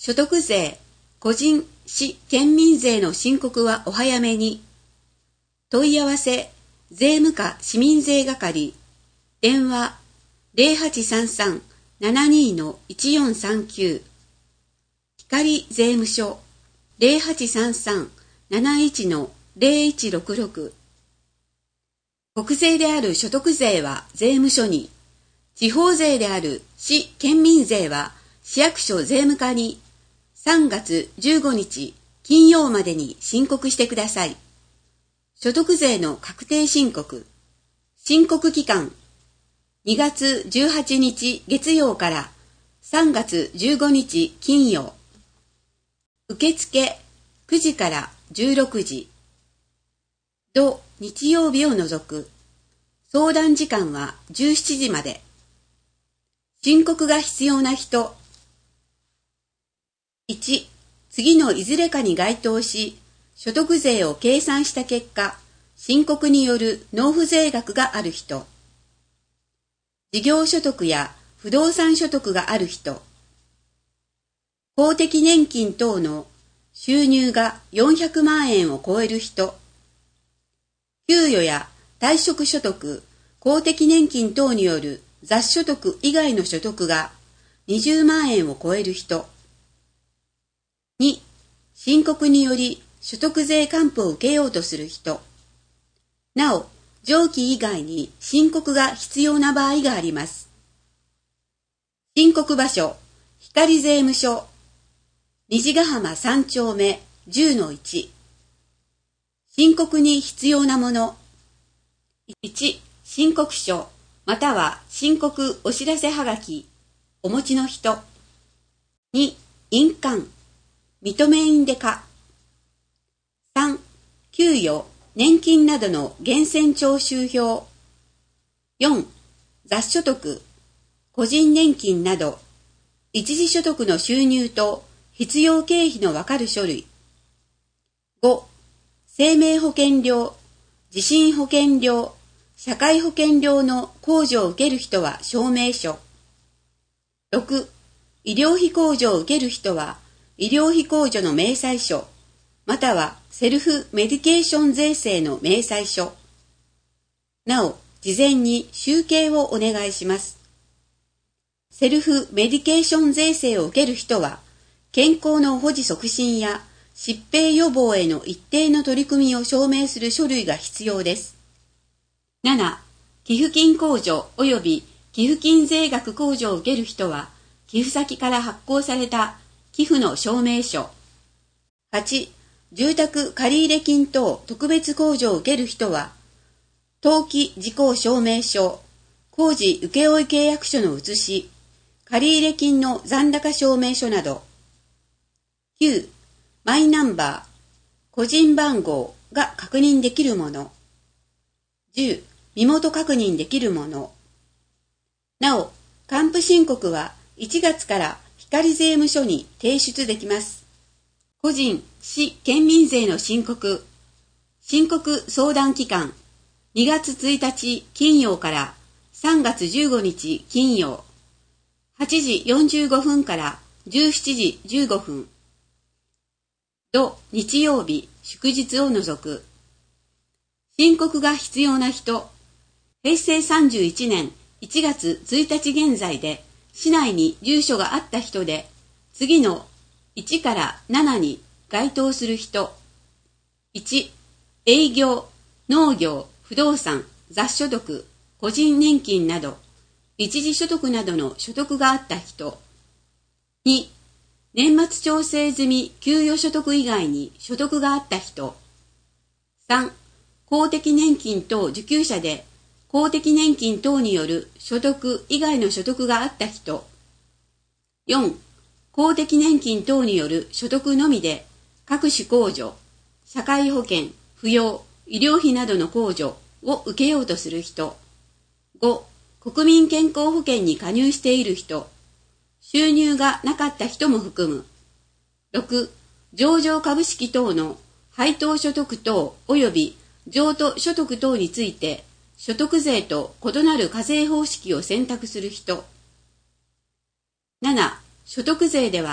所得税、個人、市、県民税の申告はお早めに。問い合わせ、税務課市民税係、電話0833-72-1439、光税務署0833-71-0166。国税である所得税は税務署に、地方税である市県民税は市役所税務課に3月15日金曜までに申告してください。所得税の確定申告。申告期間2月18日月曜から3月15日金曜。受付9時から16時。土日曜日を除く。相談時間は17時まで。申告が必要な人。1、次のいずれかに該当し、所得税を計算した結果、申告による納付税額がある人。事業所得や不動産所得がある人。公的年金等の収入が400万円を超える人。給与や退職所得、公的年金等による雑所得以外の所得が20万円を超える人。2、申告により所得税還付を受けようとする人。なお、上記以外に申告が必要な場合があります。申告場所、光税務署、虹ヶ浜3丁目 10-1。申告に必要なもの。1、申告書、または申告お知らせはがき、お持ちの人。2、印鑑、認め印でか。3、給与、年金などの源泉徴収票。4、雑所得、個人年金など、一時所得の収入と必要経費のわかる書類。5、生命保険料、地震保険料、社会保険料の控除を受ける人は証明書。6、医療費控除を受ける人は医療費控除の明細書、またはセルフメディケーション税制の明細書。なお、事前に集計をお願いします。セルフメディケーション税制を受ける人は、健康の保持促進や疾病予防への一定の取り組みを証明する書類が必要です。7、寄付金控除及び寄付金税額控除を受ける人は、寄付先から発行された寄付の証明書。8、住宅借入金等特別控除を受ける人は、登記事項証明書、工事請負契約書の写し、借入金の残高証明書など。9、マイナンバー、個人番号が確認できるもの。10、身元確認できるもの。なお、還付申告は1月から光税務署に提出できます。個人、市、県民税の申告。申告相談期間、2月1日金曜から3月15日金曜、8時45分から17時15分。土日曜日、祝日を除く。申告が必要な人。平成31年1月1日現在で市内に住所があった人で、次の1から7に該当する人。1、営業、農業、不動産、雑所得、個人年金など、一時所得などの所得があった人。2、年末調整済み給与所得以外に所得があった人。3、公的年金等受給者で公的年金等による所得以外の所得があった人。4、公的年金等による所得のみで各種控除、社会保険、扶養、医療費などの控除を受けようとする人。5、国民健康保険に加入している人。収入がなかった人も含む。6、上場株式等の配当所得等及び譲渡所得等について所得税と異なる課税方式を選択する人。7、所得税では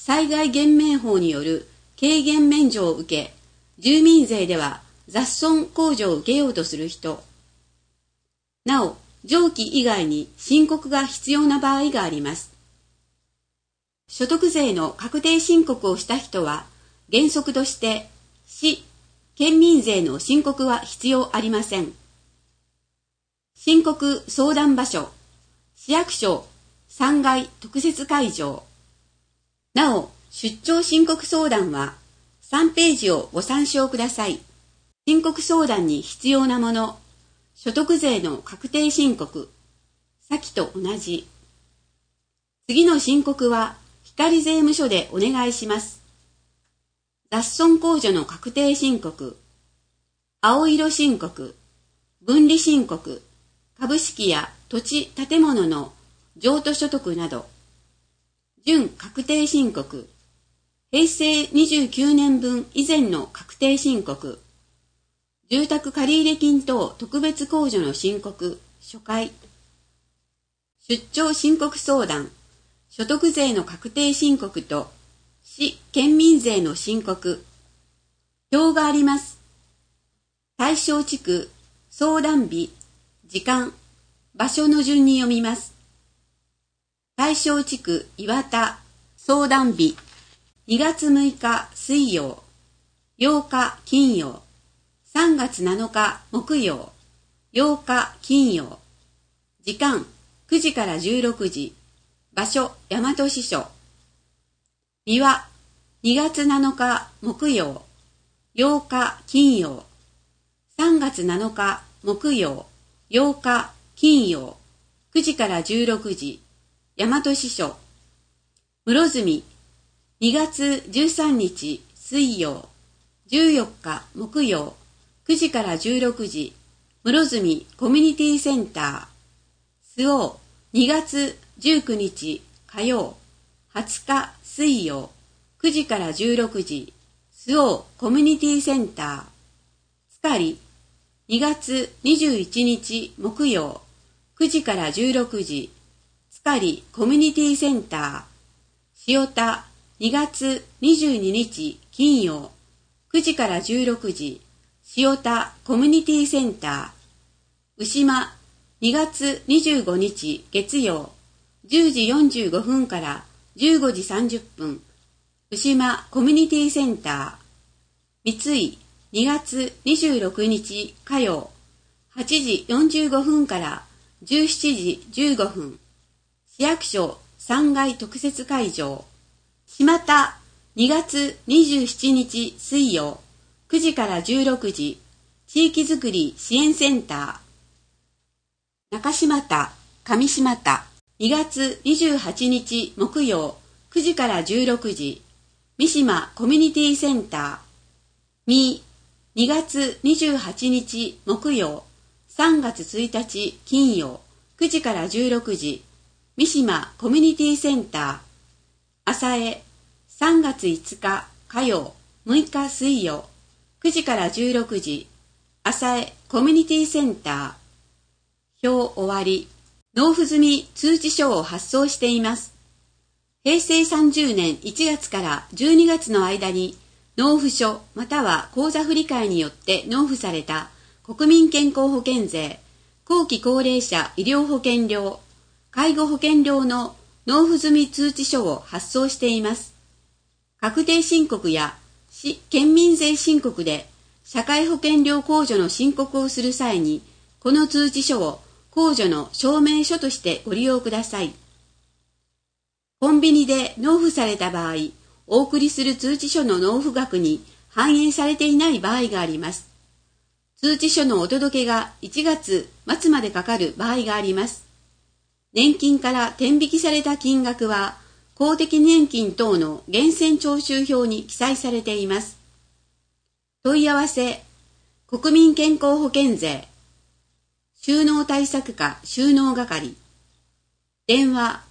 災害減免法による軽減免除を受け、住民税では雑損控除を受けようとする人。なお、上記以外に申告が必要な場合があります。所得税の確定申告をした人は、原則として市、県民税の申告は必要ありません。申告相談場所、市役所3階特設会場。なお、出張申告相談は3ページをご参照ください。申告相談に必要なもの、所得税の確定申告、先と同じ。次の申告は光税務署でお願いします。雑損控除の確定申告、青色申告、分離申告、株式や土地建物の譲渡所得など、準確定申告、平成29年分以前の確定申告、住宅借入金等特別控除の申告、初回、出張申告相談、所得税の確定申告と市・県民税の申告、表があります。対象地区、相談日、時間、場所の順に読みます。対象地区岩田、相談日、2月6日水曜、8日金曜、3月7日木曜、8日金曜、時間9時から16時、場所大和支所、日は2月7日木曜、8日金曜、3月7日木曜、8日金曜、9時から16時、大和支所、室住、2月13日水曜、14日木曜、9時から16時、室住コミュニティセンター、周防、2月19日火曜、20日水曜、9時から16時、周防コミュニティセンター、塚り、2月21日木曜、9時から16時、塚りコミュニティセンター、塩田、2月22日金曜、9時から16時、塩田コミュニティセンター、牛間、2月25日月曜、10時45分から15時30分、牛間コミュニティセンター、三井、2月26日火曜、8時45分から17時15分、市役所3階特設会場、島田、2月27日水曜、9時から16時、地域づくり支援センター、中島田、上島田、2月28日木曜、9時から16時、三島コミュニティセンター、2月28日木曜、3月1日金曜、9時から16時、三島コミュニティセンター、浅江、3月5日火曜、6日水曜、9時から16時、浅江コミュニティセンター、表終わり、納付済通知書を発送しています。平成30年1月から12月の間に、納付書または口座振替によって納付された国民健康保険税、後期高齢者医療保険料、介護保険料の納付済通知書を発送しています。確定申告や市・県民税申告で社会保険料控除の申告をする際に、この通知書を控除の証明書としてご利用ください。コンビニで納付された場合、お送りする通知書の納付額に反映されていない場合があります。通知書のお届けが1月末までかかる場合があります。年金から転引きされた金額は、公的年金等の源泉徴収票に記載されています。問い合わせ、国民健康保険税、収納対策課収納係、電話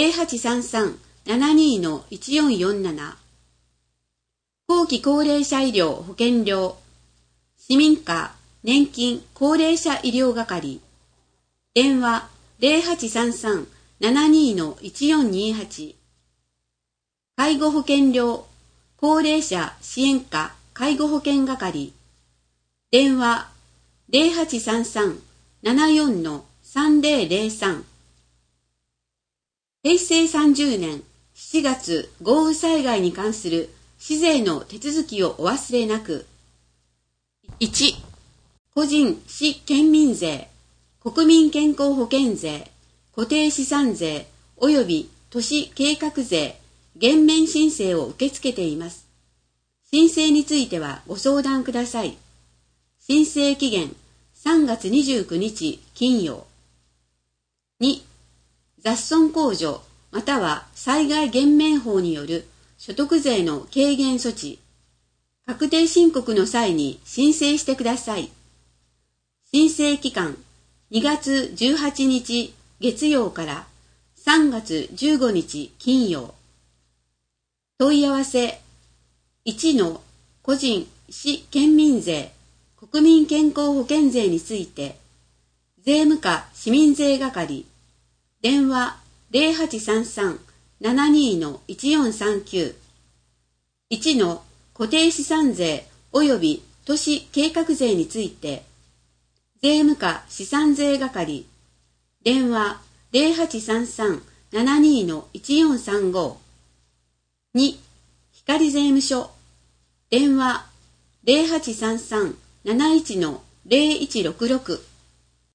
0833-72-1447、後期高齢者医療保険料、市民課年金高齢者医療係、電話0833-72-1428、 介護保険料、高齢者支援課介護保険係、電話0833-74-3003。平成30年7月豪雨災害に関する市税の手続きをお忘れなく。1、個人市県民税、国民健康保険税、固定資産税及び都市計画税減免申請を受け付けています。申請についてはご相談ください。申請期限3月29日金曜。2、雑損控除または災害減免法による所得税の軽減措置。確定申告の際に申請してください。申請期間2月18日月曜から3月15日金曜。問い合わせ1の個人市県民税国民健康保険税について税務課市民税係電話0833-72-1439 1の固定資産税及び都市計画税について税務課資産税係電話0833-72-1435 2、光税務署電話0833-71-0166